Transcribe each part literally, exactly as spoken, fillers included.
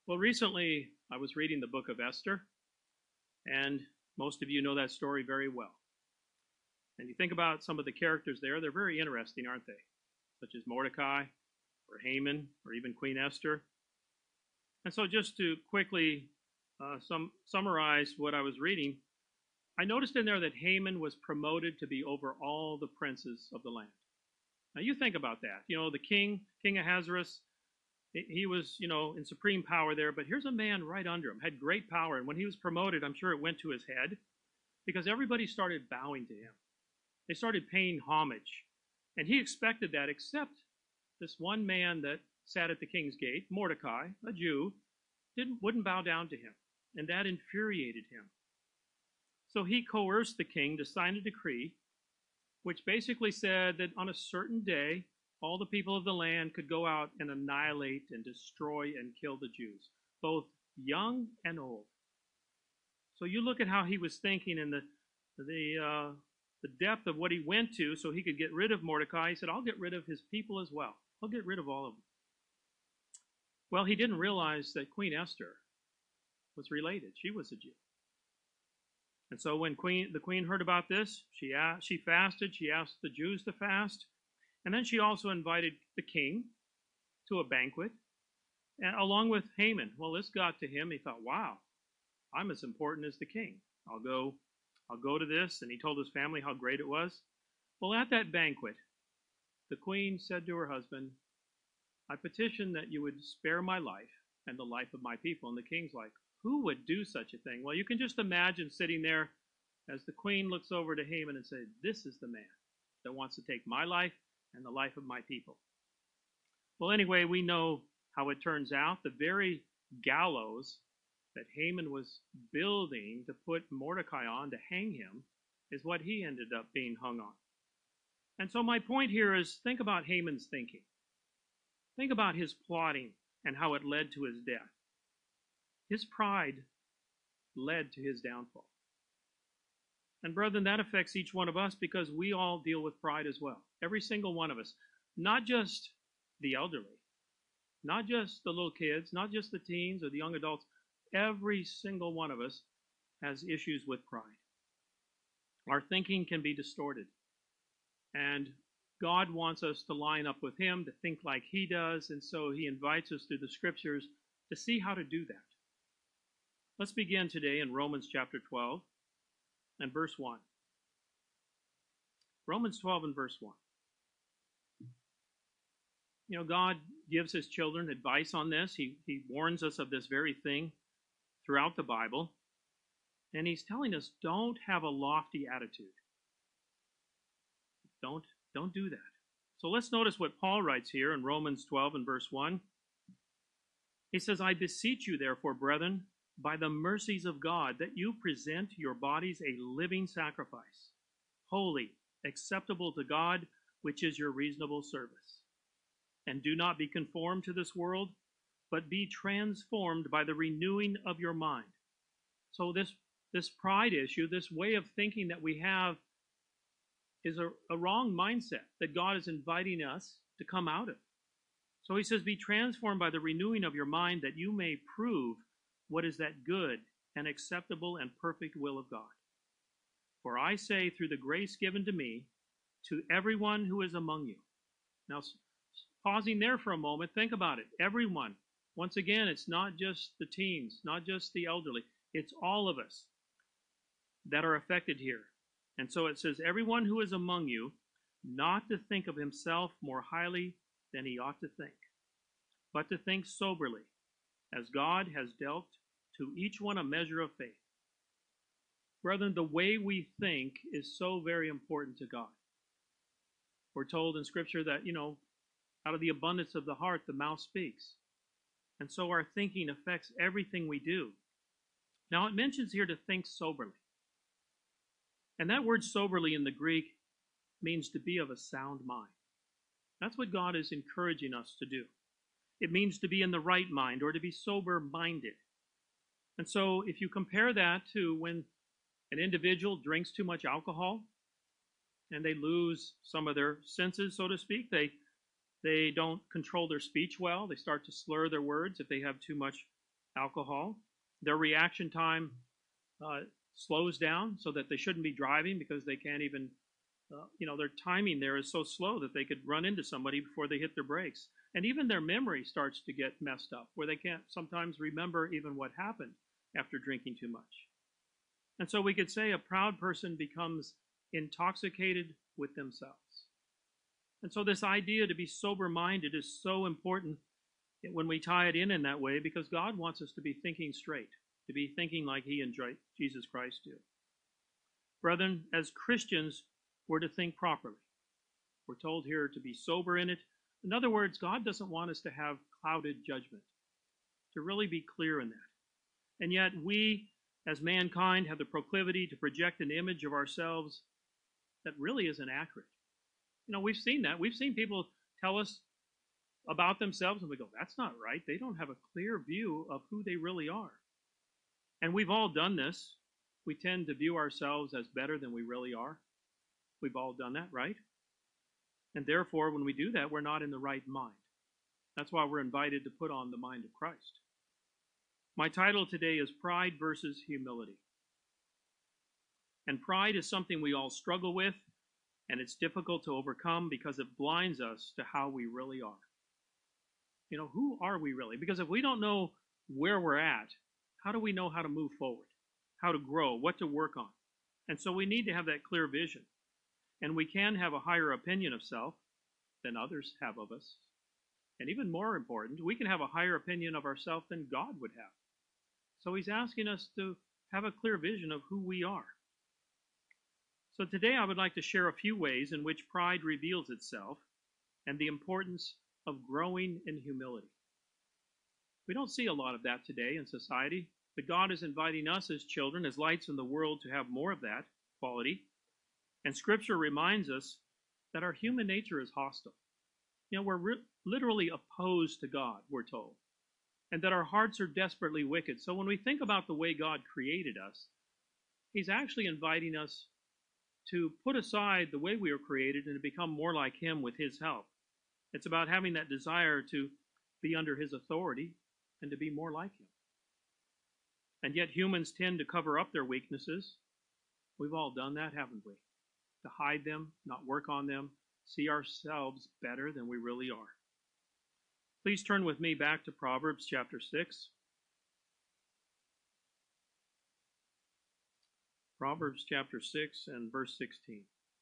Well, recently I was reading the book of Esther, and most of you know that story very well. And you think about some of the characters there, they're very interesting, aren't they? Such as Mordecai, or Haman, or even Queen Esther. And so, just to quickly uh, sum, summarize what I was reading, I noticed in there that Haman was promoted to be over all the princes of the land. Now, you think about that. You know, the king, King Ahasuerus, he was, you know, in supreme power there, but here's a man right under him, had great power. And when he was promoted, I'm sure it went to his head because everybody started bowing to him. They started paying homage. And he expected that, except this one man that sat at the king's gate, Mordecai, a Jew, didn't, wouldn't bow down to him. And that infuriated him. So he coerced the king to sign a decree, which basically said that on a certain day, all the people of the land could go out and annihilate and destroy and kill the Jews, both young and old. So you look at how he was thinking and the the uh, the depth of what he went to so he could get rid of Mordecai. He said, I'll get rid of his people as well. I'll get rid of all of them. Well, he didn't realize that Queen Esther was related. She was a Jew. And so when queen, the queen heard about this, she asked, she fasted. She asked the Jews to fast. And then she also invited the king to a banquet, and along with Haman. Well, this got to him. He thought, wow, I'm as important as the king. I'll go, I'll go to this. And he told his family how great it was. Well, at that banquet, the queen said to her husband, I petition that you would spare my life and the life of my people. And the king's like, who would do such a thing? Well, you can just imagine sitting there as the queen looks over to Haman and says, this is the man that wants to take my life and the life of my people. Well, anyway, we know how it turns out. The very gallows that Haman was building to put Mordecai on to hang him is what he ended up being hung on. And so my point here is, think about Haman's thinking. Think about his plotting and how it led to his death. His pride led to his downfall. And brethren, that affects each one of us because we all deal with pride as well. Every single one of us. Not just the elderly. Not just the little kids. Not just the teens or the young adults. Every single one of us has issues with pride. Our thinking can be distorted. And God wants us to line up with Him, to think like He does. And so He invites us through the Scriptures to see how to do that. Let's begin today in Romans chapter twelve. And verse one. Romans twelve and verse one. You know, God gives His children advice on this. He, he warns us of this very thing throughout the Bible. And He's telling us, don't have a lofty attitude. Don't, don't do that. So let's notice what Paul writes here in Romans twelve and verse one. He says, I beseech you, therefore, brethren, by the mercies of God, that you present your bodies a living sacrifice, holy, acceptable to God, which is your reasonable service. And do not be conformed to this world, but be transformed by the renewing of your mind. So this, this pride issue, this way of thinking that we have, is a, a wrong mindset that God is inviting us to come out of. So he says, be transformed by the renewing of your mind, that you may prove what is that good and acceptable and perfect will of God. For I say, through the grace given to me, to everyone who is among you. Now, pausing there for a moment, think about it. Everyone. Once again, it's not just the teens, not just the elderly. It's all of us that are affected here. And so it says, everyone who is among you, not to think of himself more highly than he ought to think, but to think soberly, as God has dealt to each one a measure of faith. Brethren, the way we think is so very important to God. We're told in Scripture that, you know, out of the abundance of the heart, the mouth speaks. And so our thinking affects everything we do. Now, it mentions here to think soberly. And that word soberly in the Greek means to be of a sound mind. That's what God is encouraging us to do. It means to be in the right mind or to be sober-minded. And so if you compare that to when an individual drinks too much alcohol and they lose some of their senses, so to speak, they, they don't control their speech well. They start to slur their words if they have too much alcohol. Their reaction time uh, slows down so that they shouldn't be driving because they can't even, uh, you know, their timing there is so slow that they could run into somebody before they hit their brakes. And even their memory starts to get messed up where they can't sometimes remember even what happened after drinking too much. And so we could say a proud person becomes intoxicated with themselves. And so this idea to be sober-minded is so important when we tie it in in that way, because God wants us to be thinking straight, to be thinking like he and Jesus Christ do. Brethren, as Christians, we're to think properly. We're told here to be sober in it. In other words, God doesn't want us to have clouded judgment, to really be clear in that. And yet we, as mankind, have the proclivity to project an image of ourselves that really isn't accurate. You know, we've seen that. We've seen people tell us about themselves, and we go, that's not right. They don't have a clear view of who they really are. And we've all done this. We tend to view ourselves as better than we really are. We've all done that, right? And therefore, when we do that, we're not in the right mind. That's why we're invited to put on the mind of Christ. My title today is Pride versus Humility. And pride is something we all struggle with, and it's difficult to overcome because it blinds us to how we really are. You know, who are we really? Because if we don't know where we're at, how do we know how to move forward, how to grow, what to work on? And so we need to have that clear vision. And we can have a higher opinion of self than others have of us. And even more important, we can have a higher opinion of ourselves than God would have. So he's asking us to have a clear vision of who we are. So today I would like to share a few ways in which pride reveals itself and the importance of growing in humility. We don't see a lot of that today in society, but God is inviting us as children, as lights in the world, to have more of that quality. And Scripture reminds us that our human nature is hostile. You know, we're re- literally opposed to God, we're told, and that our hearts are desperately wicked. So when we think about the way God created us, he's actually inviting us to put aside the way we were created and to become more like him with his help. It's about having that desire to be under his authority and to be more like him. And yet humans tend to cover up their weaknesses. We've all done that, haven't we? To hide them, not work on them, see ourselves better than we really are. Please turn with me back to Proverbs chapter six. Proverbs chapter six and verse sixteen.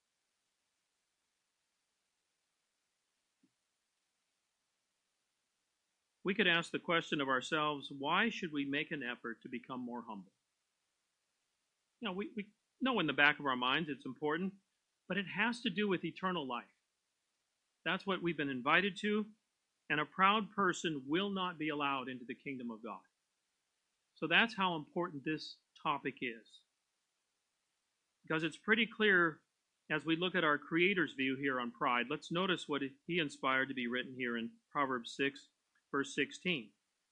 We could ask the question of ourselves, why should we make an effort to become more humble? You know, we, we know in the back of our minds it's important, but it has to do with eternal life. That's what we've been invited to, and a proud person will not be allowed into the kingdom of God. So that's how important this topic is. Because it's pretty clear as we look at our Creator's view here on pride. Let's notice what he inspired to be written here in Proverbs six, verse sixteen.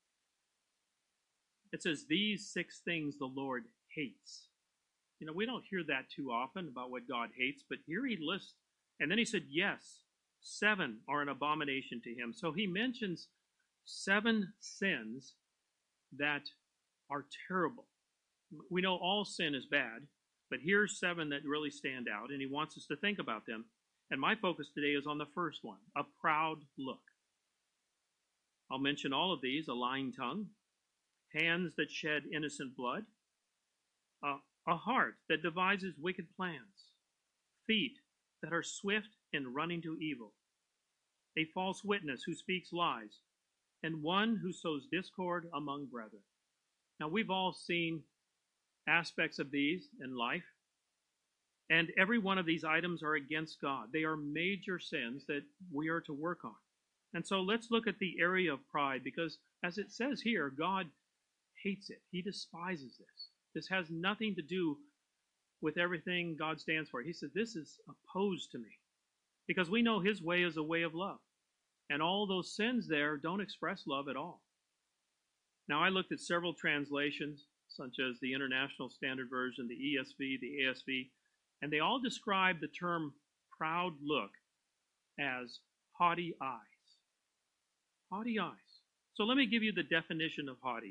It says, these six things the Lord hates. You know, we don't hear that too often about what God hates, but here he lists, and then he said, yes, seven are an abomination to him. So he mentions seven sins that are terrible. We know all sin is bad, but here's seven that really stand out, and he wants us to think about them. And my focus today is on the first one, a proud look. I'll mention all of these: a lying tongue, hands that shed innocent blood, uh, a heart that devises wicked plans, feet that are swift in running to evil, a false witness who speaks lies, and one who sows discord among brethren. Now, we've all seen aspects of these in life, and every one of these items are against God. They are major sins that we are to work on. And so let's look at the area of pride, because as it says here, God hates it. He despises this. This has nothing to do with everything God stands for. He said, this is opposed to me, because we know his way is a way of love. And all those sins there don't express love at all. Now, I looked at several translations, such as the International Standard Version, the E S V, the A S V, and they all describe the term proud look as haughty eyes. Haughty eyes. So let me give you the definition of haughty.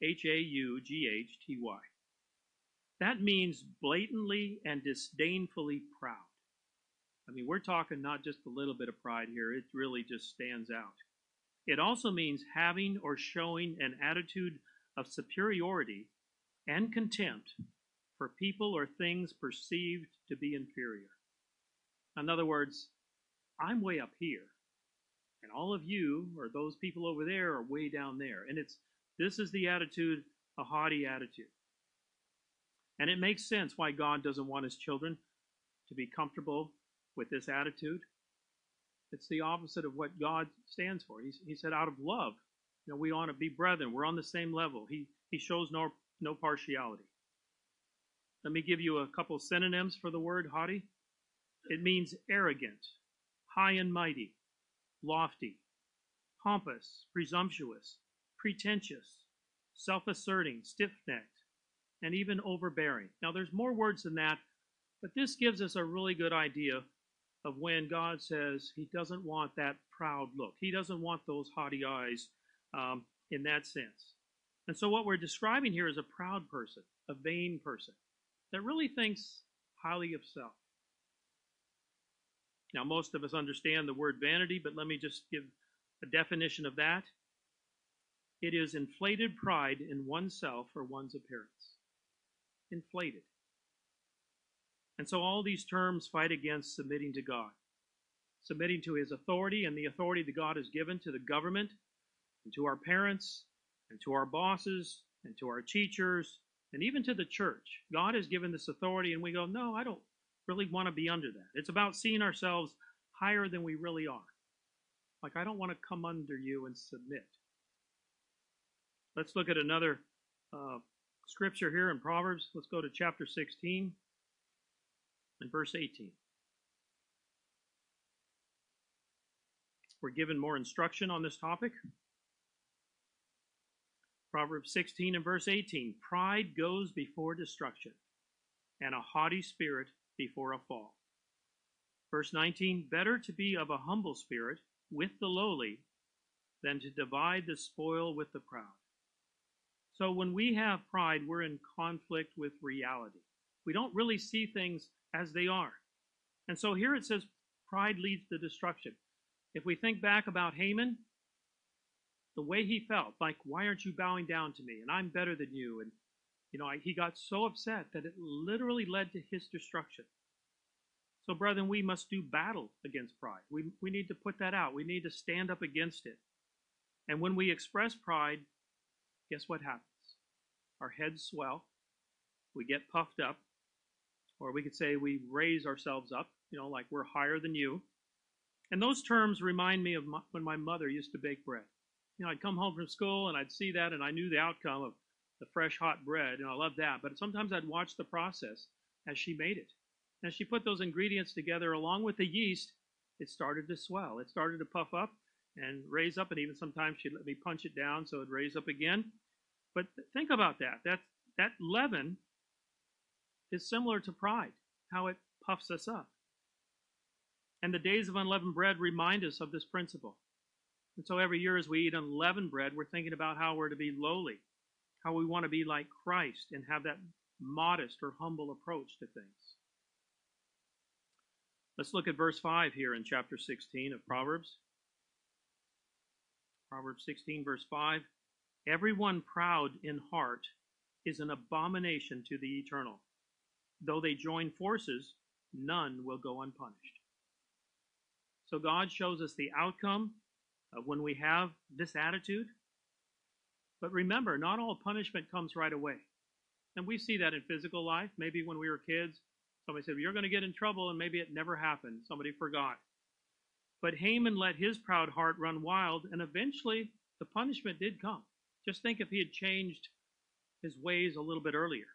H A U G H T Y. That means blatantly and disdainfully proud. I mean, we're talking not just a little bit of pride here, it really just stands out. It also means having or showing an attitude of superiority and contempt for people or things perceived to be inferior. In other words, I'm way up here, and all of you or those people over there are way down there. And it's this is the attitude, a haughty attitude. And it makes sense why God doesn't want his children to be comfortable with this attitude. It's the opposite of what God stands for. He, he said, out of love, you know, we ought to be brethren. We're on the same level. He he shows no no partiality. Let me give you a couple synonyms for the word haughty. It means arrogant, high and mighty, lofty, pompous, presumptuous, pretentious, self-asserting, stiff-necked, and even overbearing. Now, there's more words than that, but this gives us a really good idea of when God says he doesn't want that proud look. He doesn't want those haughty eyes um, in that sense. And so what we're describing here is a proud person, a vain person, that really thinks highly of self. Now, most of us understand the word vanity, but let me just give a definition of that. It is inflated pride in oneself or one's appearance. Inflated. And so all these terms fight against submitting to God, submitting to his authority and the authority that God has given to the government and to our parents and to our bosses and to our teachers and even to the church. God has given this authority and we go, no, I don't really want to be under that. It's about seeing ourselves higher than we really are. Like, I don't want to come under you and submit. Let's look at another uh, scripture here in Proverbs. Let's go to chapter sixteen and verse eighteen. We're given more instruction on this topic. Proverbs sixteen and verse eighteen. Pride goes before destruction, and a haughty spirit before a fall. Verse nineteen. Better to be of a humble spirit with the lowly than to divide the spoil with the proud. So when we have pride, we're in conflict with reality. We don't really see things as they are. And so here it says pride leads to destruction. If we think back about Haman, the way he felt, like, why aren't you bowing down to me? And I'm better than you. And, you know, he got so upset that it literally led to his destruction. So, brethren, we must do battle against pride. We, we need to put that out. We need to stand up against it. And when we express pride, guess what happens? Our heads swell. We get puffed up. Or we could say we raise ourselves up, you know, like we're higher than you. And those terms remind me of my, when my mother used to bake bread. You know, I'd come home from school and I'd see that and I knew the outcome of the fresh hot bread, and I loved that. But sometimes I'd watch the process as she made it. As she put those ingredients together along with the yeast, it started to swell. It started to puff up and raise up, and even sometimes she'd let me punch it down so it'd raise up again. But think about that. That, that leaven is similar to pride, how it puffs us up. And the days of unleavened bread remind us of this principle. And so every year as we eat unleavened bread, we're thinking about how we're to be lowly, how we want to be like Christ and have that modest or humble approach to things. Let's look at verse five here in chapter sixteen of Proverbs. Proverbs sixteen, verse five. Everyone proud in heart is an abomination to the eternal. Though they join forces, none will go unpunished. So God shows us the outcome of when we have this attitude. But remember, not all punishment comes right away. And we see that in physical life. Maybe when we were kids, somebody said, well, you're going to get in trouble, and maybe it never happened. Somebody forgot. But Haman let his proud heart run wild, and eventually the punishment did come. Just think if he had changed his ways a little bit earlier.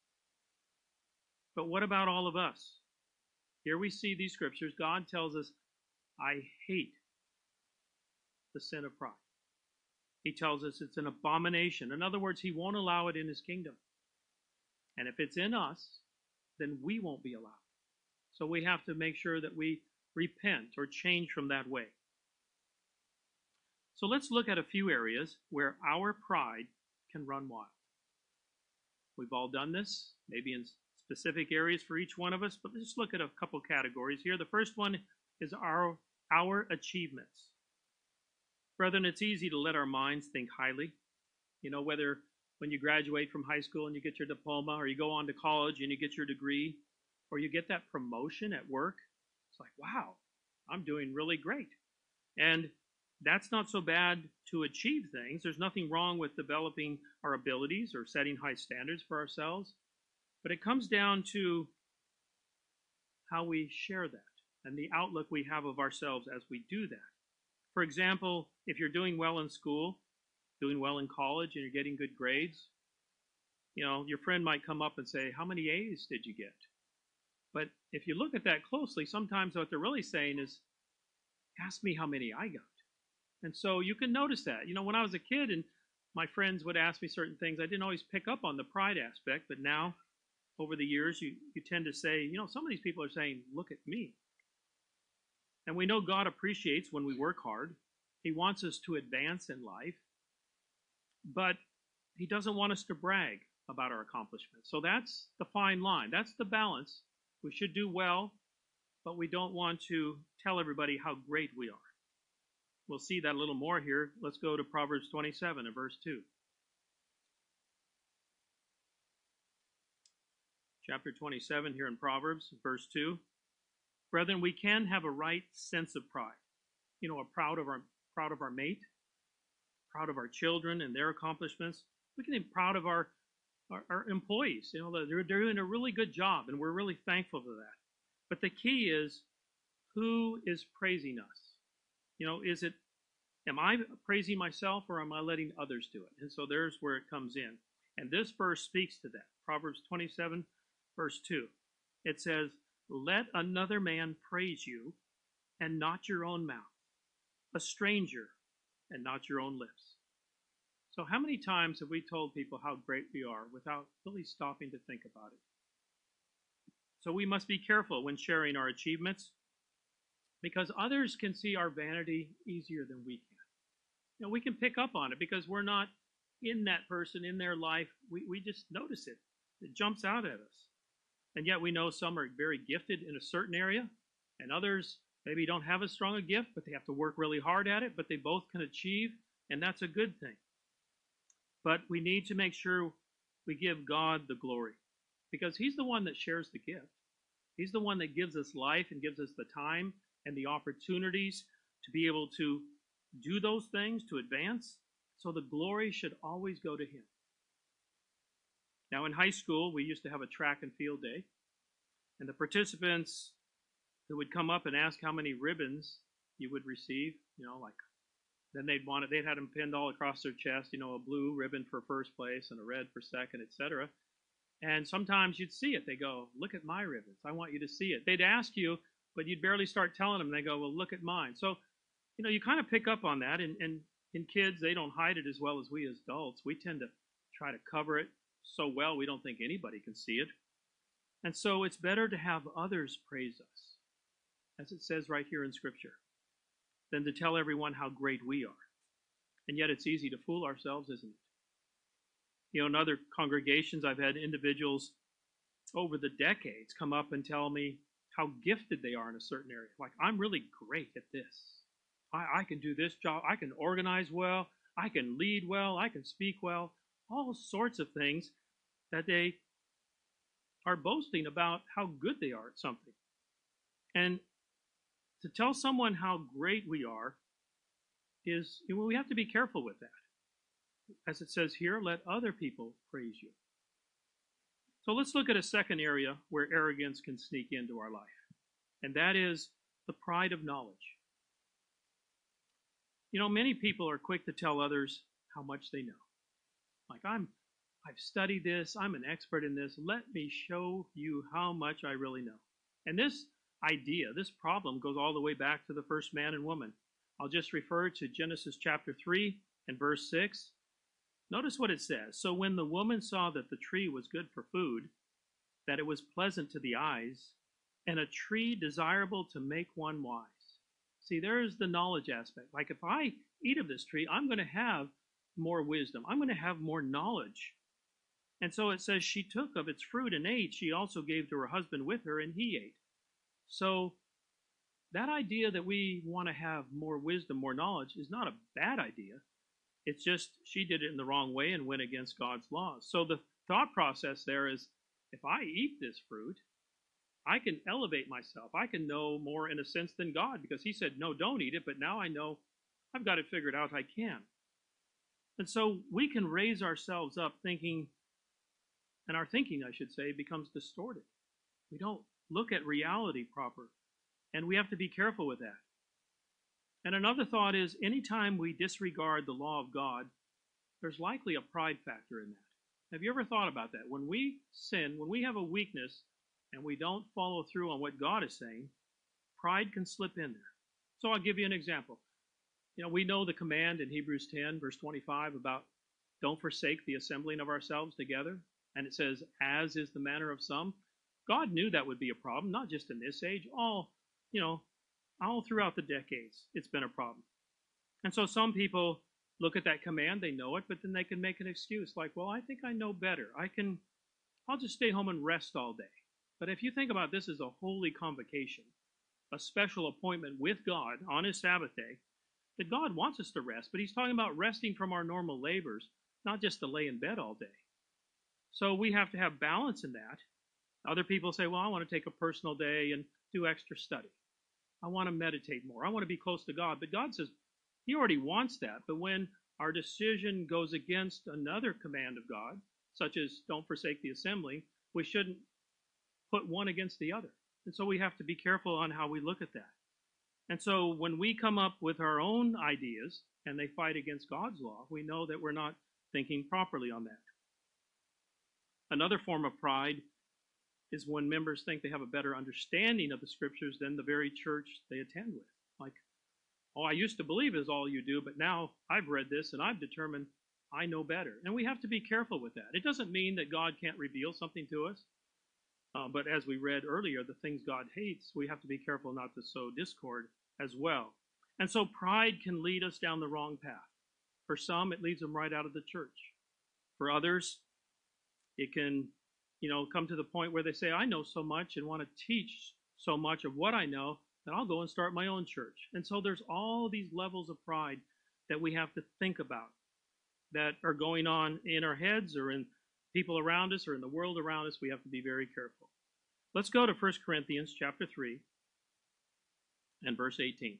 But what about all of us? Here we see these scriptures. God tells us, I hate the sin of pride. He tells us it's an abomination. In other words, he won't allow it in his kingdom. And if it's in us, then we won't be allowed. So we have to make sure that we repent or change from that way. So let's look at a few areas where our pride can run wild. We've all done this, maybe in specific areas for each one of us, but let's just look at a couple categories here. The first one is our, our achievements. Brethren, it's easy to let our minds think highly. You know, whether when you graduate from high school and you get your diploma, or you go on to college and you get your degree, or you get that promotion at work, it's like, wow, I'm doing really great. And that's not so bad to achieve things. There's nothing wrong with developing our abilities or setting high standards for ourselves. But it comes down to how we share that and the outlook we have of ourselves as we do that. For example, if you're doing well in school, doing well in college, and you're getting good grades, you know, your friend might come up and say, how many A's did you get? But if you look at that closely, sometimes what they're really saying is, ask me how many I got. And so you can notice that. You know, when I was a kid and my friends would ask me certain things, I didn't always pick up on the pride aspect, but now, over the years, you, you tend to say, you know, some of these people are saying, look at me. And we know God appreciates when we work hard. He wants us to advance in life, but he doesn't want us to brag about our accomplishments. So that's the fine line. That's the balance. We should do well, but we don't want to tell everybody how great we are. We'll see that a little more here. Let's go to Proverbs twenty-seven and verse two. Chapter twenty-seven here in Proverbs, verse two. Brethren, we can have a right sense of pride. You know, a proud of our proud of our mate, proud of our children and their accomplishments. We can be proud of our, our, our employees. You know, they're doing a really good job, and we're really thankful for that. But the key is, who is praising us? You know, is it, am I praising myself, or am I letting others do it? And so there's where it comes in. And this verse speaks to that. Proverbs twenty-seven, verse two. It says, let another man praise you, and not your own mouth, a stranger, and not your own lips. So how many times have we told people how great we are without really stopping to think about it? So we must be careful when sharing our achievements, because others can see our vanity easier than we can. You know, we can pick up on it because we're not in that person, in their life. We, we just notice it. It jumps out at us. And yet we know some are very gifted in a certain area, and others maybe don't have as strong a gift, but they have to work really hard at it, but they both can achieve, and that's a good thing. But we need to make sure we give God the glory, because he's the one that shares the gift. He's the one that gives us life and gives us the time and the opportunities to be able to do those things, to advance. So the glory should always go to him. Now, in high school, we used to have a track and field day, and the participants who would come up and ask how many ribbons you would receive, you know, like, then they'd want it, they'd had them pinned all across their chest, you know, a blue ribbon for first place and a red for second, et cetera. And sometimes you'd see it. They go, look at my ribbons. I want you to see it. They'd ask you, but you'd barely start telling them. They go, well, look at mine. So, you know, you kind of pick up on that. And, and in kids, they don't hide it as well as we as adults. We tend to try to cover it so well we don't think anybody can see it. And so it's better to have others praise us, as it says right here in Scripture, than to tell everyone how great we are. And yet it's easy to fool ourselves, isn't it? You know, in other congregations, I've had individuals over the decades come up and tell me how gifted they are in a certain area. Like, I'm really great at this. I, I can do this job. I can organize well. I can lead well. I can speak well. All sorts of things that they are boasting about how good they are at something. And to tell someone how great we are is, you know, we have to be careful with that. As it says here, let other people praise you. So let's look at a second area where arrogance can sneak into our life, and that is the pride of knowledge. You know, many people are quick to tell others how much they know. Like, I'm, I've studied this, I'm an expert in this, let me show you how much I really know. And this idea, this problem goes all the way back to the first man and woman. I'll just refer to Genesis chapter three and verse six. Notice what it says. So when the woman saw that the tree was good for food, that it was pleasant to the eyes, and a tree desirable to make one wise. See, there's the knowledge aspect. Like, if I eat of this tree, I'm going to have more wisdom. I'm going to have more knowledge. And so it says she took of its fruit and ate. She also gave to her husband with her, and he ate. So that idea that we want to have more wisdom, more knowledge, is not a bad idea. It's just she did it in the wrong way and went against God's laws. So the thought process there is, if I eat this fruit, I can elevate myself. I can know more in a sense than God, because he said, no, don't eat it, but now I know I've got it figured out I can. And so we can raise ourselves up thinking, and our thinking, I should say, becomes distorted. We don't look at reality proper, and we have to be careful with that. And another thought is, anytime we disregard the law of God, there's likely a pride factor in that. Have you ever thought about that? When we sin, when we have a weakness, and we don't follow through on what God is saying, pride can slip in there. So I'll give you an example. You know, we know the command in Hebrews ten, verse twenty-five, about don't forsake the assembling of ourselves together. And it says, as is the manner of some. God knew that would be a problem, not just in this age, all, you know, all throughout the decades, it's been a problem. And so some people look at that command, they know it, but then they can make an excuse like, well, I think I know better. I can, I'll just stay home and rest all day. But if you think about this as a holy convocation, a special appointment with God on his Sabbath day, that God wants us to rest, but he's talking about resting from our normal labors, not just to lay in bed all day. So we have to have balance in that. Other people say, well, I want to take a personal day and do extra study. I want to meditate more. I want to be close to God. But God says he already wants that. But when our decision goes against another command of God, such as don't forsake the assembly, we shouldn't put one against the other. And so we have to be careful on how we look at that. And so when we come up with our own ideas and they fight against God's law, we know that we're not thinking properly on that. Another form of pride is when members think they have a better understanding of the scriptures than the very church they attend with. Like, oh, I used to believe is all you do, but now I've read this and I've determined I know better. And we have to be careful with that. It doesn't mean that God can't reveal something to us. Uh, but as we read earlier, the things God hates, we have to be careful not to sow discord as well. And so pride can lead us down the wrong path. For some, it leads them right out of the church. For others, it can, you know, come to the point where they say, I know so much and want to teach so much of what I know that I'll go and start my own church. And so there's all these levels of pride that we have to think about that are going on in our heads or in people around us or in the world around us. We have to be very careful. Let's go to First Corinthians chapter three and verse eighteen.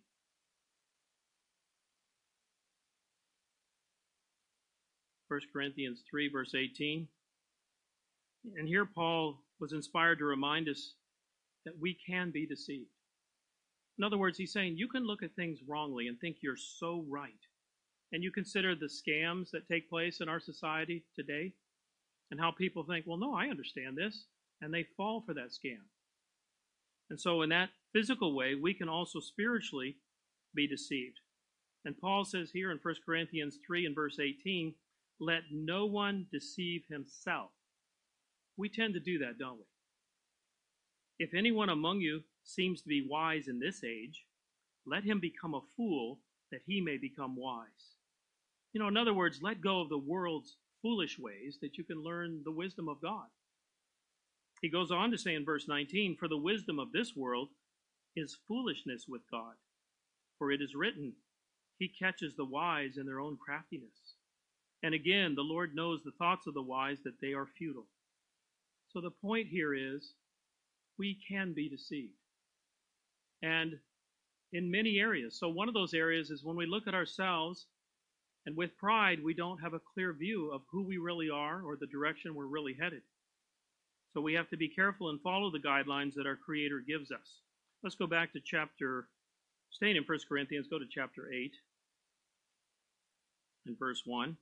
First Corinthians three, verse eighteen. And here Paul was inspired to remind us that we can be deceived. In other words, he's saying you can look at things wrongly and think you're so right. And you consider the scams that take place in our society today and how people think, well, no, I understand this. And they fall for that scam. And so in that physical way, we can also spiritually be deceived. And Paul says here in First Corinthians three and verse eighteen, let no one deceive himself. We tend to do that, don't we? If anyone among you seems to be wise in this age, let him become a fool that he may become wise. You know, in other words, let go of the world's foolish ways that you can learn the wisdom of God. He goes on to say in verse nineteen, for the wisdom of this world is foolishness with God. For it is written, he catches the wise in their own craftiness. And again, the Lord knows the thoughts of the wise, that they are futile. So the point here is, we can be deceived. And in many areas. So one of those areas is when we look at ourselves, and with pride, we don't have a clear view of who we really are or the direction we're really headed. So we have to be careful and follow the guidelines that our Creator gives us. Let's go back to chapter, staying in First Corinthians, go to chapter eight and verse one.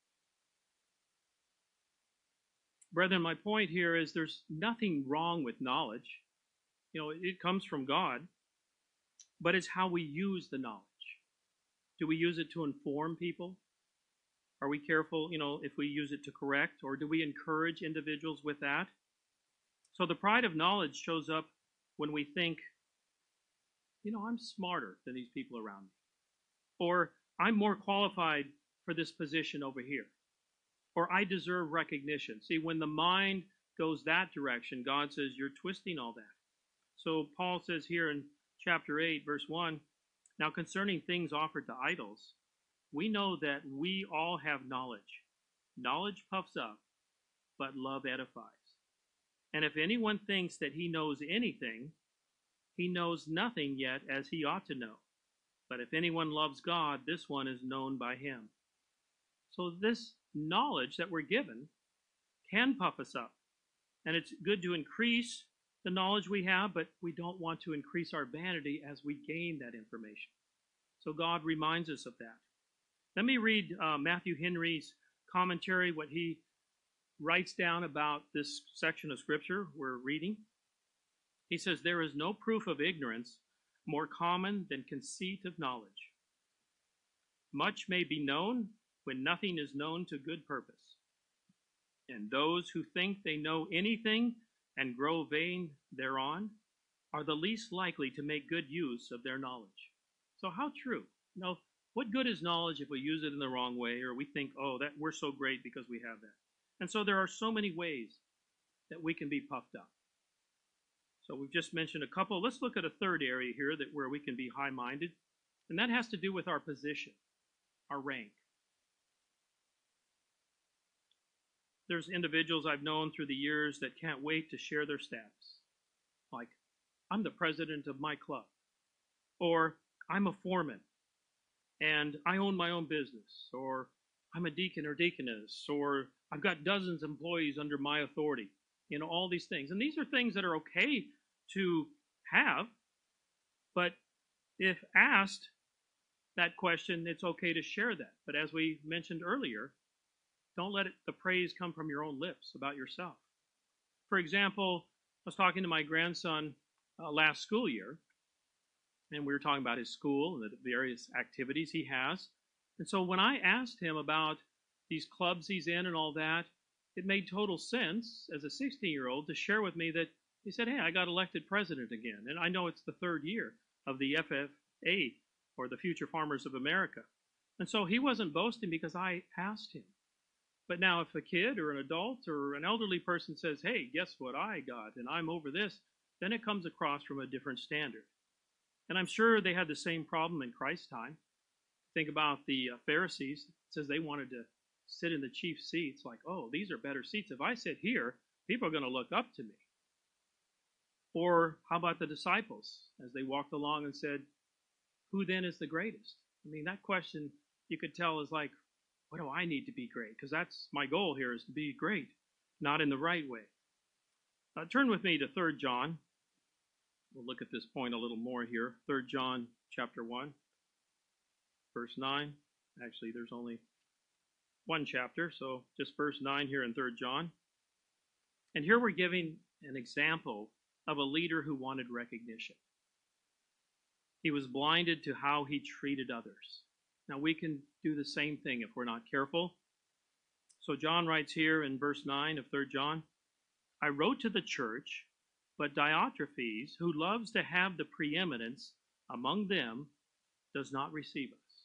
Brethren, my point here is there's nothing wrong with knowledge. You know, it comes from God, but it's how we use the knowledge. Do we use it to inform people? Are we careful, you know, if we use it to correct, or do we encourage individuals with that? So the pride of knowledge shows up when we think, you know, I'm smarter than these people around me. Or I'm more qualified for this position over here. Or I deserve recognition. See, when the mind goes that direction, God says, you're twisting all that. So Paul says here in chapter eight, verse one, now concerning things offered to idols, we know that we all have knowledge. Knowledge puffs up, but love edifies. And if anyone thinks that he knows anything, he knows nothing yet as he ought to know. But if anyone loves God, this one is known by him. So this knowledge that we're given can puff us up. And it's good to increase the knowledge we have, but we don't want to increase our vanity as we gain that information. So God reminds us of that. Let me read uh, Matthew Henry's commentary, what he writes down about this section of Scripture we're reading. He says, there is no proof of ignorance more common than conceit of knowledge. Much may be known when nothing is known to good purpose. And those who think they know anything and grow vain thereon are the least likely to make good use of their knowledge. So how true? You know, what good is knowledge if we use it in the wrong way, or we think, oh, that we're so great because we have that? And so there are so many ways that we can be puffed up. So we've just mentioned a couple. Let's look at a third area here that where we can be high-minded, and that has to do with our position, our rank. There's individuals I've known through the years that can't wait to share their status. Like, I'm the president of my club, or I'm a foreman, and I own my own business, or I'm a deacon or deaconess, or I've got dozens of employees under my authority. You know, all these things. And these are things that are okay to have, but if asked that question, it's okay to share that. But as we mentioned earlier, don't let it, the praise come from your own lips about yourself. For example, I was talking to my grandson uh, last school year, and we were talking about his school and the various activities he has. And so when I asked him about these clubs he's in and all that, it made total sense as a sixteen-year-old to share with me that he said, hey, I got elected president again. And I know it's the third year of the F F A, or the Future Farmers of America. And so he wasn't boasting because I asked him. But now if a kid or an adult or an elderly person says, hey, guess what I got, and I'm over this, then it comes across from a different standard. And I'm sure they had the same problem in Christ's time. Think about the uh, Pharisees. It says they wanted to sit in the chief seats, like, oh, these are better seats. If I sit here, people are going to look up to me. Or how about the disciples as they walked along and said, who then is the greatest? I mean, that question you could tell is like, what do I need to be great? Because that's my goal here, is to be great, not in the right way. Uh, turn with me to Third John. We'll look at this point a little more here. Third John chapter one, verse nine. Actually, there's only one chapter, so just verse nine here in Third John. And here we're giving an example of a leader who wanted recognition. He was blinded to how he treated others. Now we can do the same thing if we're not careful. So John writes here in verse nine of Third John, I wrote to the church, but Diotrephes, who loves to have the preeminence among them, does not receive us.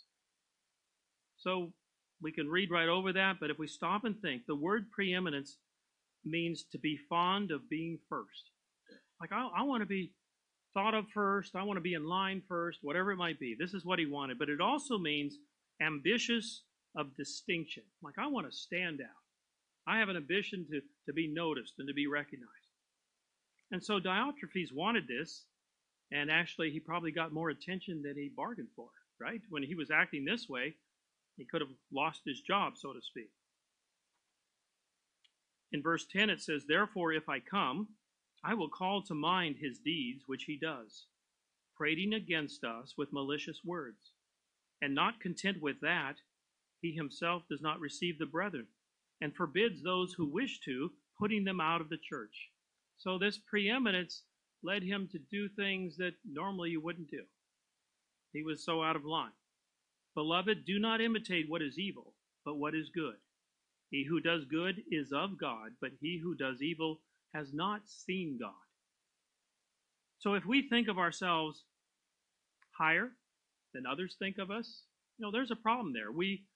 So we can read right over that, but if we stop and think, the word preeminence means to be fond of being first. Like, I, I want to be thought of first, I want to be in line first, whatever it might be. This is what he wanted. But it also means ambitious of distinction. Like, I want to stand out. I have an ambition to, to be noticed and to be recognized. And so Diotrephes wanted this, and actually he probably got more attention than he bargained for, right? When he was acting this way, he could have lost his job, so to speak. In verse ten it says, therefore if I come, I will call to mind his deeds which he does, prating against us with malicious words. And not content with that, he himself does not receive the brethren, and forbids those who wish to, putting them out of the church. So this preeminence led him to do things that normally you wouldn't do. He was so out of line. Beloved, do not imitate what is evil, but what is good. He who does good is of God, but he who does evil has not seen God. So if we think of ourselves higher than others think of us, you know, there's a problem there. We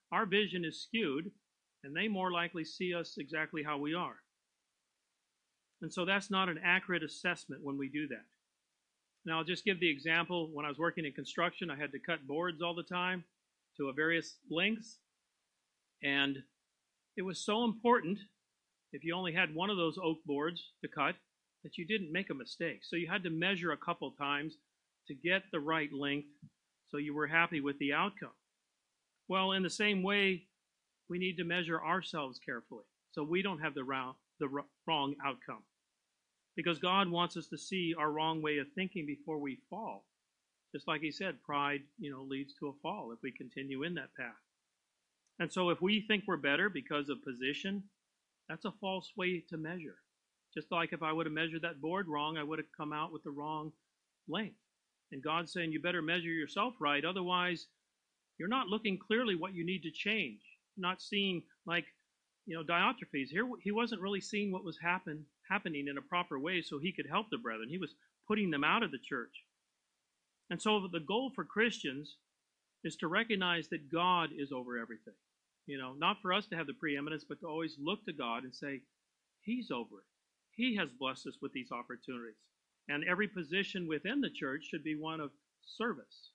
our vision is skewed, and they more likely see us exactly how we are. And so that's not an accurate assessment when we do that. Now, I'll just give the example. When I was working in construction, I had to cut boards all the time to a various lengths. And it was so important, if you only had one of those oak boards to cut, that you didn't make a mistake. So you had to measure a couple times to get the right length so you were happy with the outcome. Well, in the same way, we need to measure ourselves carefully so we don't have the wrong, the wrong outcome. Because God wants us to see our wrong way of thinking before we fall. Just like he said, pride, you know, leads to a fall if we continue in that path. And so if we think we're better because of position, that's a false way to measure. Just like if I would have measured that board wrong, I would have come out with the wrong length. And God's saying you better measure yourself right, otherwise you're not looking clearly what you need to change. Not seeing, like, you know, Diotrephes here, he wasn't really seeing what was happen, happening in a proper way so he could help the brethren. He was putting them out of the church. And so the goal for Christians is to recognize that God is over everything. You know, not for us to have the preeminence, but to always look to God and say, he's over it. He has blessed us with these opportunities. And every position within the church should be one of service.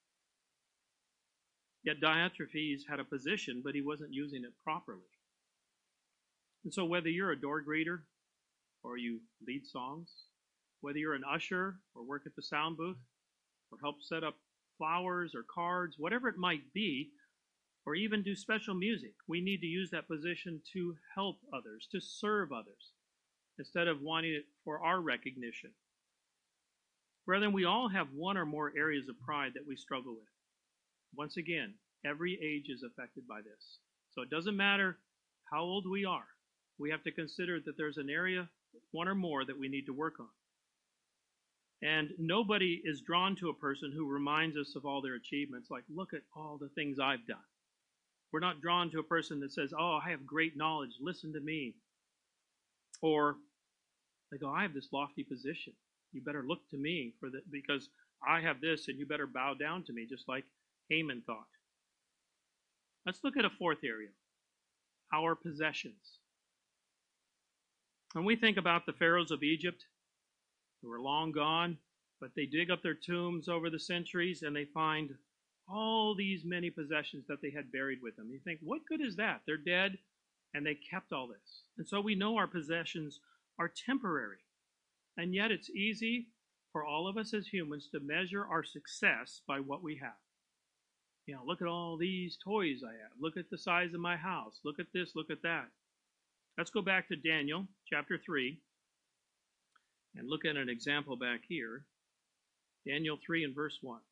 Yet Diotrephes had a position, but he wasn't using it properly. And so whether you're a door greeter or you lead songs, whether you're an usher or work at the sound booth or help set up flowers or cards, whatever it might be, or even do special music, we need to use that position to help others, to serve others, instead of wanting it for our recognition. Brethren, we all have one or more areas of pride that we struggle with. Once again, every age is affected by this. So it doesn't matter how old we are. We have to consider that there's an area, one or more, that we need to work on. And nobody is drawn to a person who reminds us of all their achievements, like, look at all the things I've done. We're not drawn to a person that says, oh, I have great knowledge, listen to me. Or they go, I have this lofty position. You better look to me for the, because I have this, and you better bow down to me, just like Haman thought. Let's look at a fourth area, our possessions. When we think about the pharaohs of Egypt, who are long gone, but they dig up their tombs over the centuries and they find all these many possessions that they had buried with them. You think, what good is that? They're dead and they kept all this. And so we know our possessions are temporary. And yet it's easy for all of us as humans to measure our success by what we have. You know, look at all these toys I have. Look at the size of my house. Look at this, look at that. Let's go back to Daniel chapter three and look at an example back here. Daniel three and verse one.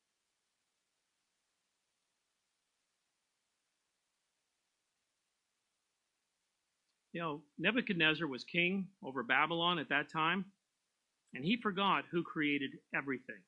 You know, Nebuchadnezzar was king over Babylon at that time, and he forgot who created everything.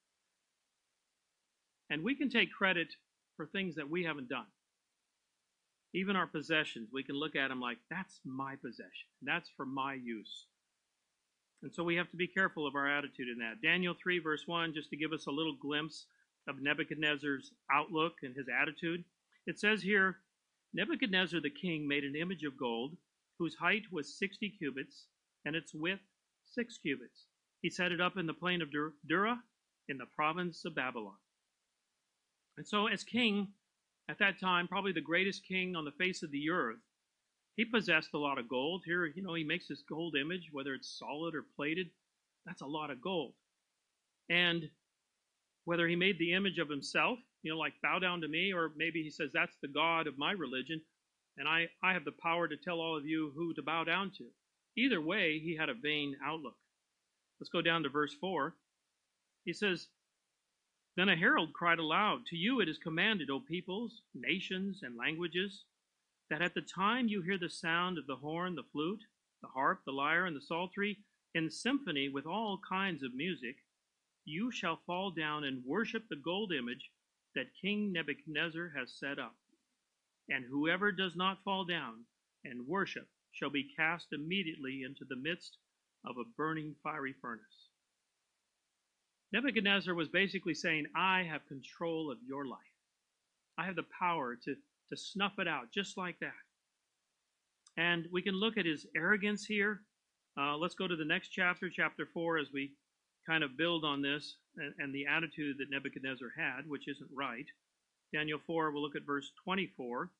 And we can take credit for things that we haven't done. Even our possessions, we can look at them like, that's my possession. That's for my use. And so we have to be careful of our attitude in that. Daniel three, verse one, just to give us a little glimpse of Nebuchadnezzar's outlook and his attitude. It says here, Nebuchadnezzar the king made an image of gold, whose height was sixty cubits, and its width six cubits. He set it up in the plain of Dura, in the province of Babylon. And so as king, at that time, probably the greatest king on the face of the earth, he possessed a lot of gold. Here, you know, he makes this gold image, whether it's solid or plated, that's a lot of gold. And whether he made the image of himself, you know, like bow down to me, or maybe he says that's the God of my religion, and I, I have the power to tell all of you who to bow down to. Either way, he had a vain outlook. Let's go down to verse four. He says, Then a herald cried aloud, To you it is commanded, O peoples, nations, and languages, that at the time you hear the sound of the horn, the flute, the harp, the lyre, and the psaltery, in symphony with all kinds of music, you shall fall down and worship the gold image that King Nebuchadnezzar has set up. And whoever does not fall down and worship shall be cast immediately into the midst of a burning fiery furnace. Nebuchadnezzar was basically saying, I have control of your life. I have the power to to snuff it out just like that. And we can look at his arrogance here. Uh, let's go to the next chapter, chapter four, as we kind of build on this and, and the attitude that Nebuchadnezzar had, which isn't right. Daniel four, we'll look at verse twenty-four.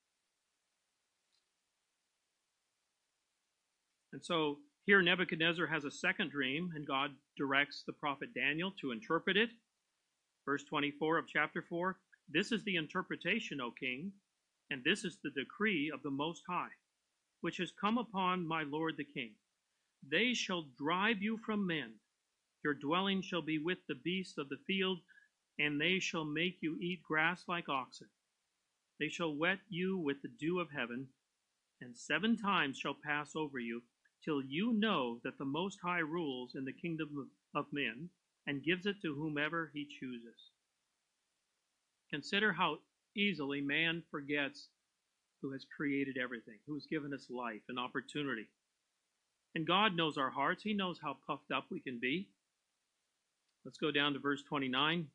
And so here Nebuchadnezzar has a second dream, and God directs the prophet Daniel to interpret it. Verse twenty-four of chapter four, this is the interpretation, O king, and this is the decree of the Most High, which has come upon my lord the king. They shall drive you from men. Your dwelling shall be with the beasts of the field, and they shall make you eat grass like oxen. They shall wet you with the dew of heaven, and seven times shall pass over you, till you know that the Most High rules in the kingdom of men, and gives it to whomever he chooses. Consider how easily man forgets who has created everything, who has given us life and opportunity. And God knows our hearts. He knows how puffed up we can be. Let's go down to verse twenty-nine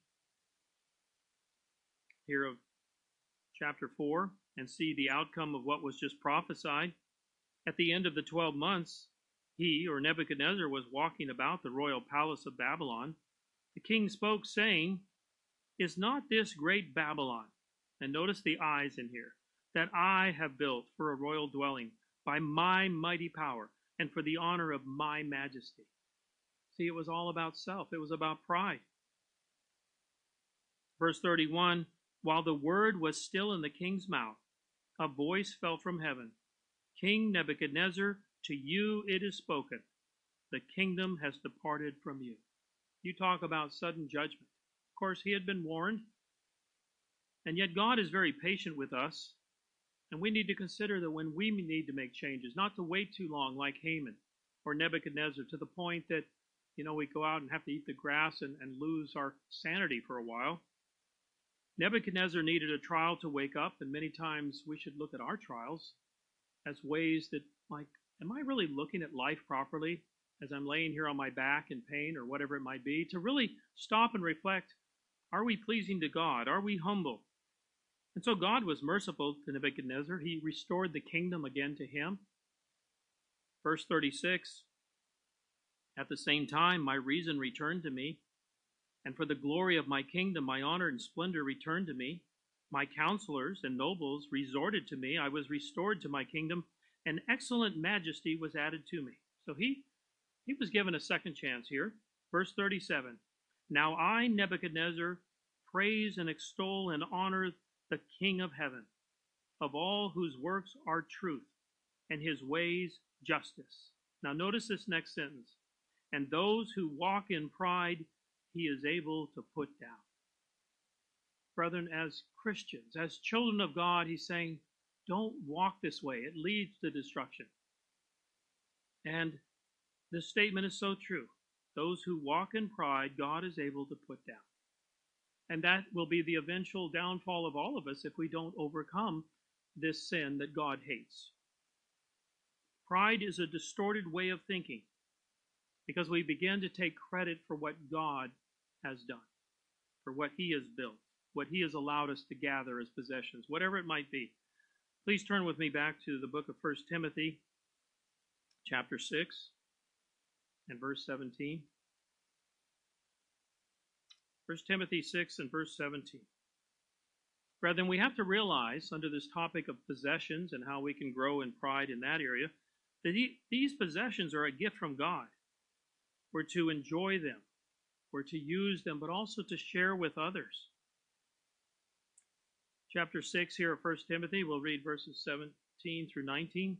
here of chapter four and see the outcome of what was just prophesied. At the end of the twelve months, he, or Nebuchadnezzar, was walking about the royal palace of Babylon. The king spoke, saying, is not this great Babylon, and notice the eyes in here, that I have built for a royal dwelling by my mighty power and for the honor of my majesty? See, it was all about self. It was about pride. Verse thirty-one, while the word was still in the king's mouth, a voice fell from heaven. King Nebuchadnezzar, to you it is spoken. The kingdom has departed from you. You talk about sudden judgment. Of course, he had been warned. And yet God is very patient with us. And we need to consider that when we need to make changes, not to wait too long like Haman or Nebuchadnezzar, to the point that, you know, we go out and have to eat the grass and, and lose our sanity for a while. Nebuchadnezzar needed a trial to wake up, and many times we should look at our trials as ways that, like, am I really looking at life properly as I'm laying here on my back in pain or whatever it might be? To really stop and reflect, are we pleasing to God? Are we humble? And so God was merciful to Nebuchadnezzar. He restored the kingdom again to him. Verse thirty-six, at the same time my reason returned to me, and for the glory of my kingdom my honor and splendor returned to me. My counselors and nobles resorted to me. I was restored to my kingdom, and excellent majesty was added to me. So he, he was given a second chance here. Verse thirty-seven, now I, Nebuchadnezzar, praise and extol and honor the King of heaven, of all whose works are truth, and his ways justice. Now notice this next sentence. And those who walk in pride, he is able to put down. Brethren, as Christians, as children of God, he's saying, don't walk this way. It leads to destruction. And this statement is so true. Those who walk in pride, God is able to put down. And that will be the eventual downfall of all of us if we don't overcome this sin that God hates. Pride is a distorted way of thinking because we begin to take credit for what God has done, for what he has built, what he has allowed us to gather as possessions, whatever it might be. Please turn with me back to the book of First Timothy, chapter six, and verse seventeen. First Timothy six and verse seventeen. Brethren, we have to realize under this topic of possessions and how we can grow in pride in that area, that he, these possessions are a gift from God. We're to enjoy them. We're to use them, but also to share with others. Chapter six here of First Timothy, we'll read verses seventeen through nineteen.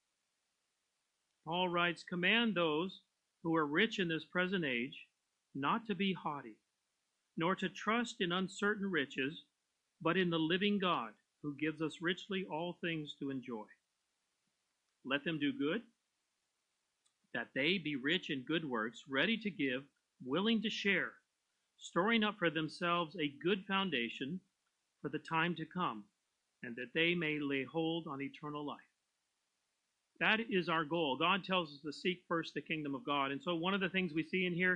Paul writes, command those who are rich in this present age not to be haughty, nor to trust in uncertain riches, but in the living God, who gives us richly all things to enjoy. Let them do good, that they be rich in good works, ready to give, willing to share, storing up for themselves a good foundation for the time to come, and that they may lay hold on eternal life. That is our goal. God tells us to seek first the kingdom of God. And so one of the things we see in here,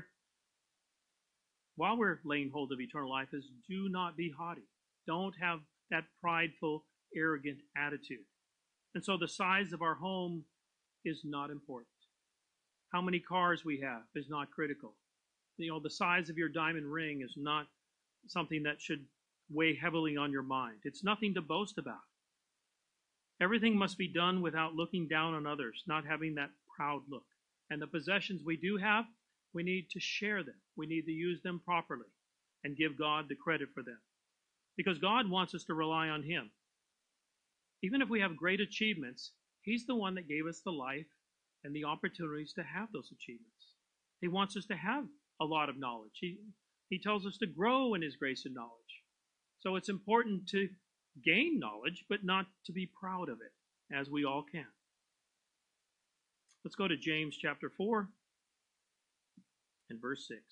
while we're laying hold of eternal life, is do not be haughty. Don't have that prideful arrogant attitude. And so the size of our home is not important. How many cars we have is not critical. You know, the size of your diamond ring is not something that should weigh heavily on your mind. It's nothing to boast about. Everything must be done without looking down on others, not having that proud look. And the possessions we do have, we need to share them. We need to use them properly and give God the credit for them. Because God wants us to rely on Him. Even if we have great achievements, He's the one that gave us the life and the opportunities to have those achievements. He wants us to have a lot of knowledge. He, he tells us to grow in His grace and knowledge. So it's important to gain knowledge, but not to be proud of it, as we all can. Let's go to James chapter four and verse six.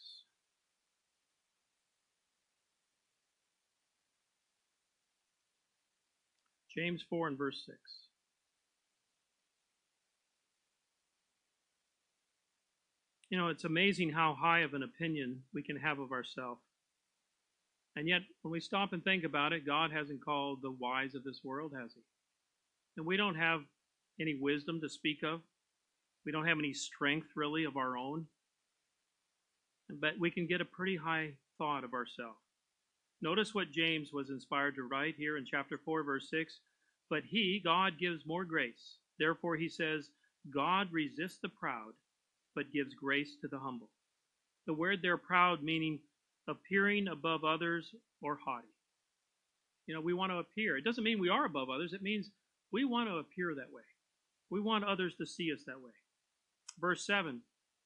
James four and verse six. You know, it's amazing how high of an opinion we can have of ourselves. And yet, when we stop and think about it, God hasn't called the wise of this world, has He? And we don't have any wisdom to speak of. We don't have any strength, really, of our own. But we can get a pretty high thought of ourselves. Notice what James was inspired to write here in chapter four, verse six. But He, God, gives more grace. Therefore, He says, God resists the proud, but gives grace to the humble. The word there, proud, meaning appearing above others or haughty. You know, we want to appear. It doesn't mean we are above others. It means we want to appear that way. We want others to see us that way. Verse seven,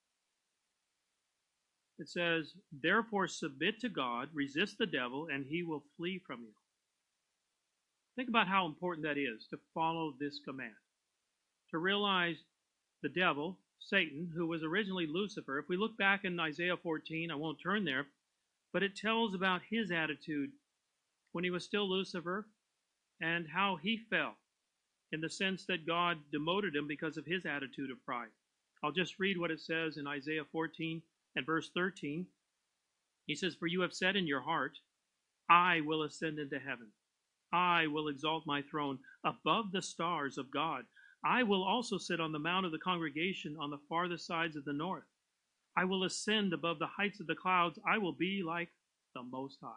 it says, therefore submit to God, resist the devil, and he will flee from you. Think about how important that is to follow this command. To realize the devil, Satan, who was originally Lucifer. If we look back in Isaiah fourteen, I won't turn there, but it tells about his attitude when he was still Lucifer and how he fell in the sense that God demoted him because of his attitude of pride. I'll just read what it says in Isaiah fourteen and verse thirteen. He says, for you have said in your heart, I will ascend into heaven. I will exalt my throne above the stars of God. I will also sit on the mount of the congregation on the farthest sides of the north. I will ascend above the heights of the clouds. I will be like the Most High.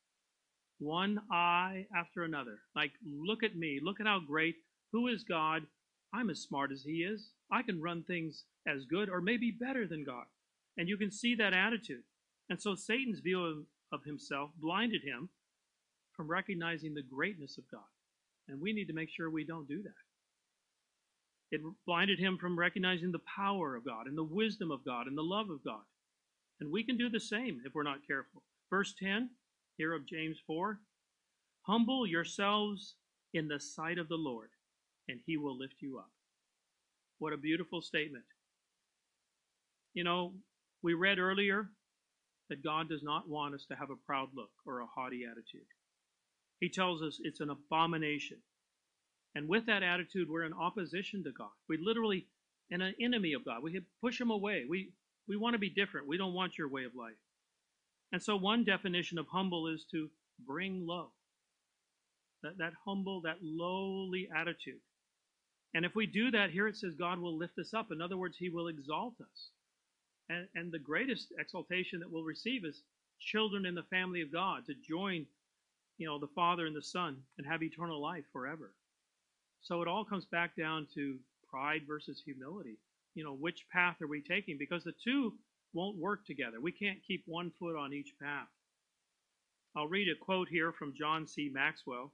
One eye after another. Like, look at me. Look at how great. Who is God? I'm as smart as He is. I can run things as good or maybe better than God. And you can see that attitude. And so Satan's view of, of himself blinded him from recognizing the greatness of God. And we need to make sure we don't do that. It blinded him from recognizing the power of God and the wisdom of God and the love of God. And we can do the same if we're not careful. Verse ten, here of James four, humble yourselves in the sight of the Lord, and He will lift you up. What a beautiful statement. You know, we read earlier that God does not want us to have a proud look or a haughty attitude. He tells us it's an abomination. And with that attitude, we're in opposition to God. We literally, and an enemy of God. We push Him away. We, we want to be different. We don't want your way of life. And so one definition of humble is to bring low. That, that humble, that lowly attitude. And if we do that, here it says God will lift us up. In other words, He will exalt us. And, and the greatest exaltation that we'll receive is children in the family of God, to join, you know, the Father and the Son and have eternal life forever. So it all comes back down to pride versus humility. You know, which path are we taking? Because the two won't work together. We can't keep one foot on each path. I'll read a quote here from John C. Maxwell.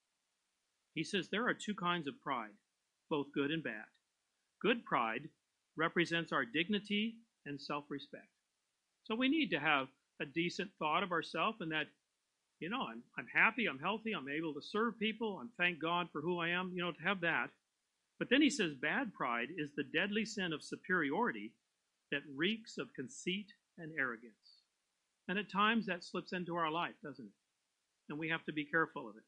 He says, there are two kinds of pride, both good and bad. Good pride represents our dignity and self-respect. So we need to have a decent thought of ourselves and that, you know, I'm, I'm happy, I'm healthy, I'm able to serve people, I'm thank God for who I am, you know, to have that. But then he says bad pride is the deadly sin of superiority that reeks of conceit and arrogance. And at times that slips into our life, doesn't it? And we have to be careful of it.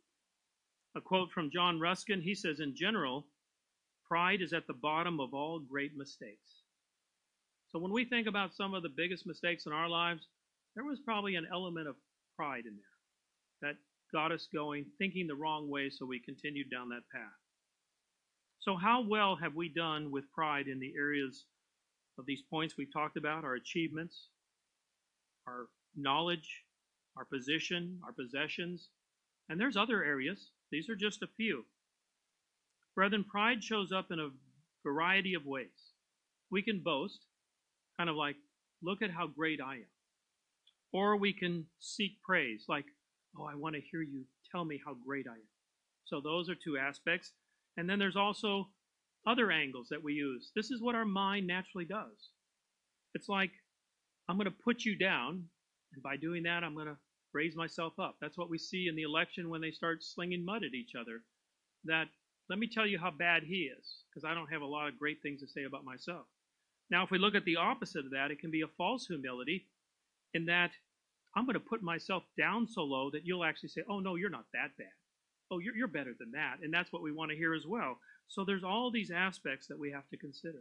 A quote from John Ruskin, he says, in general, pride is at the bottom of all great mistakes. So when we think about some of the biggest mistakes in our lives, there was probably an element of pride in there that got us going, thinking the wrong way, so we continued down that path. So how well have we done with pride in the areas of these points we've talked about, our achievements, our knowledge, our position, our possessions? And there's other areas. These are just a few. Brethren, pride shows up in a variety of ways. We can boast, kind of like, look at how great I am. Or we can seek praise, like, oh, I want to hear you tell me how great I am. So those are two aspects. And then there's also other angles that we use. This is what our mind naturally does. It's like, I'm going to put you down, and by doing that, I'm going to raise myself up. That's what we see in the election when they start slinging mud at each other. That, let me tell you how bad he is, because I don't have a lot of great things to say about myself. Now, if we look at the opposite of that, it can be a false humility, in that I'm going to put myself down so low that you'll actually say, oh, no, you're not that bad. Oh, you're, you're better than that. And that's what we want to hear as well. So there's all these aspects that we have to consider.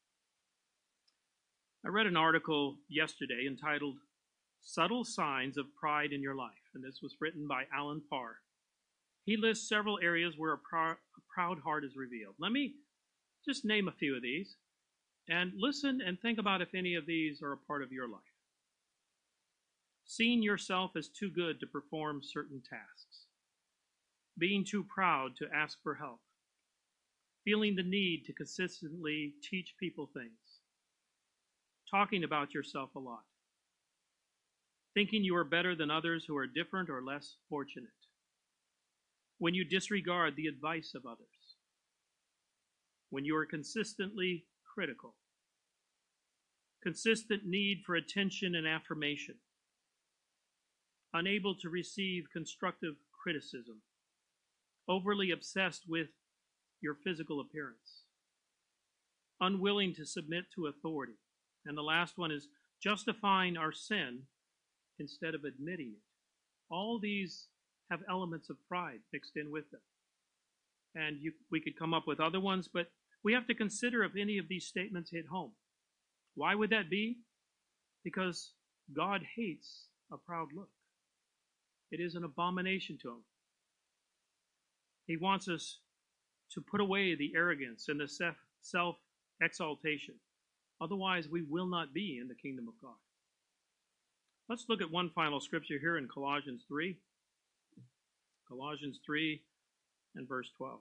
I read an article yesterday entitled Subtle Signs of Pride in Your Life, and this was written by Alan Parr. He lists several areas where a, pr- a proud heart is revealed. Let me just name a few of these, and listen and think about if any of these are a part of your life. Seeing yourself as too good to perform certain tasks. Being too proud to ask for help. Feeling the need to consistently teach people things. Talking about yourself a lot. Thinking you are better than others who are different or less fortunate. When you disregard the advice of others. When you are consistently critical. Consistent need for attention and affirmation. Unable to receive constructive criticism. Overly obsessed with your physical appearance. Unwilling to submit to authority. And the last one is justifying our sin instead of admitting it. All these have elements of pride mixed in with them. And you, we could come up with other ones, but we have to consider if any of these statements hit home. Why would that be? Because God hates a proud look. It is an abomination to him. He wants us to put away the arrogance and the self-exaltation. Otherwise, we will not be in the kingdom of God. Let's look at one final scripture here in Colossians three. Colossians three and verse twelve.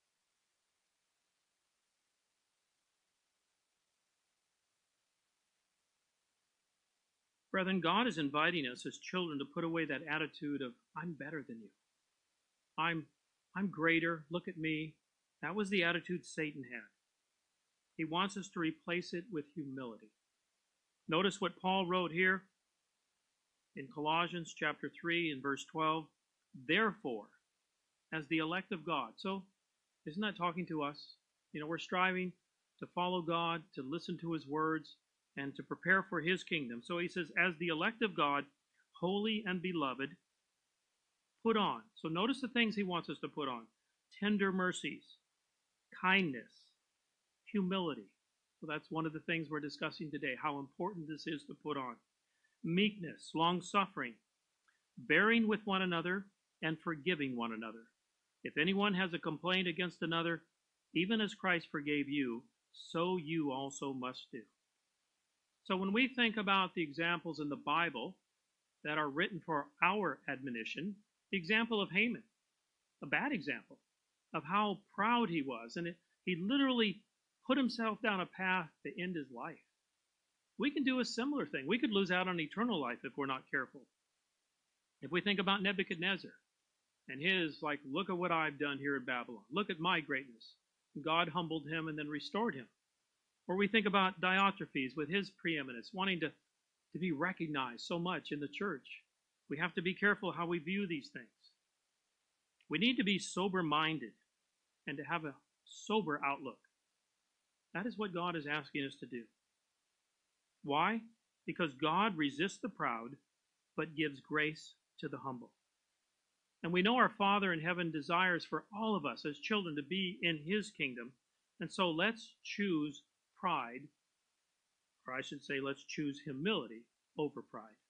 Brethren, God is inviting us as children to put away that attitude of, I'm better than you. I'm, I'm greater. Look at me. That was the attitude Satan had. He wants us to replace it with humility. Notice what Paul wrote here in Colossians chapter three and verse twelve. Therefore, as the elect of God. So, isn't that talking to us? You know, we're striving to follow God, to listen to his words, and to prepare for his kingdom. So he says, as the elect of God, holy and beloved, put on. So notice the things he wants us to put on. Tender mercies, kindness, humility. So that's one of the things we're discussing today, how important this is to put on. Meekness, long-suffering, bearing with one another, and forgiving one another. If anyone has a complaint against another, even as Christ forgave you, so you also must do. So when we think about the examples in the Bible that are written for our admonition, the example of Haman, a bad example of how proud he was, and it, he literally put himself down a path to end his life. We can do a similar thing. We could lose out on eternal life if we're not careful. If we think about Nebuchadnezzar and his, like, look at what I've done here in Babylon. Look at my greatness. God humbled him and then restored him. Or we think about Diotrephes with his preeminence, wanting to, to be recognized so much in the church. We have to be careful how we view these things. We need to be sober-minded and to have a sober outlook. That is what God is asking us to do. Why? Because God resists the proud, but gives grace to the humble. And we know our Father in heaven desires for all of us as children to be in his kingdom. And so let's choose pride, or I should say, let's choose humility over pride.